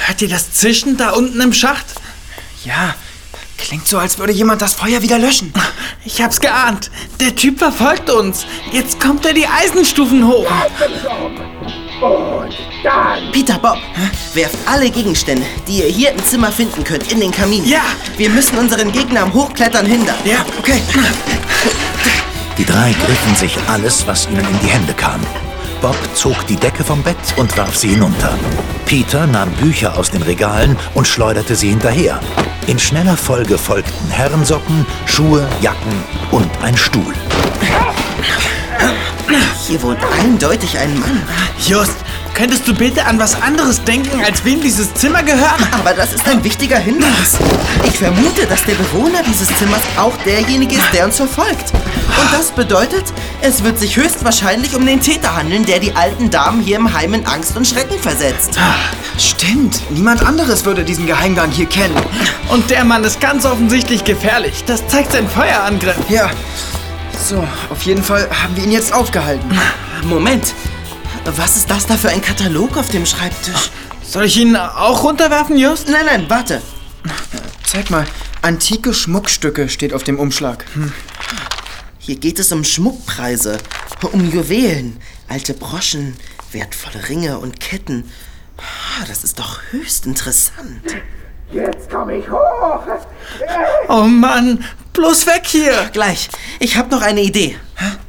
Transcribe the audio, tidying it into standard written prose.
Hört ihr das Zischen da unten im Schacht? Ja, klingt so, als würde jemand das Feuer wieder löschen. Ich hab's geahnt. Der Typ verfolgt uns. Jetzt kommt er die Eisenstufen hoch. Und dann... Peter, Bob, werft alle Gegenstände, die ihr hier im Zimmer finden könnt, in den Kamin. Ja. Wir müssen unseren Gegner am Hochklettern hindern. Ja, okay. Die drei griffen sich alles, was ihnen in die Hände kam. Bob zog die Decke vom Bett und warf sie hinunter. Peter nahm Bücher aus den Regalen und schleuderte sie hinterher. In schneller Folge folgten Herrensocken, Schuhe, Jacken und ein Stuhl. Hier wohnt eindeutig ein Mann. Just, könntest du bitte an was anderes denken, als wem dieses Zimmer gehört? Aber das ist ein wichtiger Hinweis. Ich vermute, dass der Bewohner dieses Zimmers auch derjenige ist, der uns verfolgt. Und das bedeutet, es wird sich höchstwahrscheinlich um den Täter handeln, der die alten Damen hier im Heim in Angst und Schrecken versetzt. Stimmt, niemand anderes würde diesen Geheimgang hier kennen. Und der Mann ist ganz offensichtlich gefährlich. Das zeigt sein Feuerangriff. Ja, so, auf jeden Fall haben wir ihn jetzt aufgehalten. Moment, was ist das da für ein Katalog auf dem Schreibtisch? Soll ich ihn auch runterwerfen, Just? Nein, warte. Zeig mal, antike Schmuckstücke steht auf dem Umschlag. Hier geht es um Schmuckpreise, um Juwelen, alte Broschen, wertvolle Ringe und Ketten. Das ist doch höchst interessant. Jetzt komme ich hoch. Oh Mann, bloß weg hier. Gleich, ich habe noch eine Idee.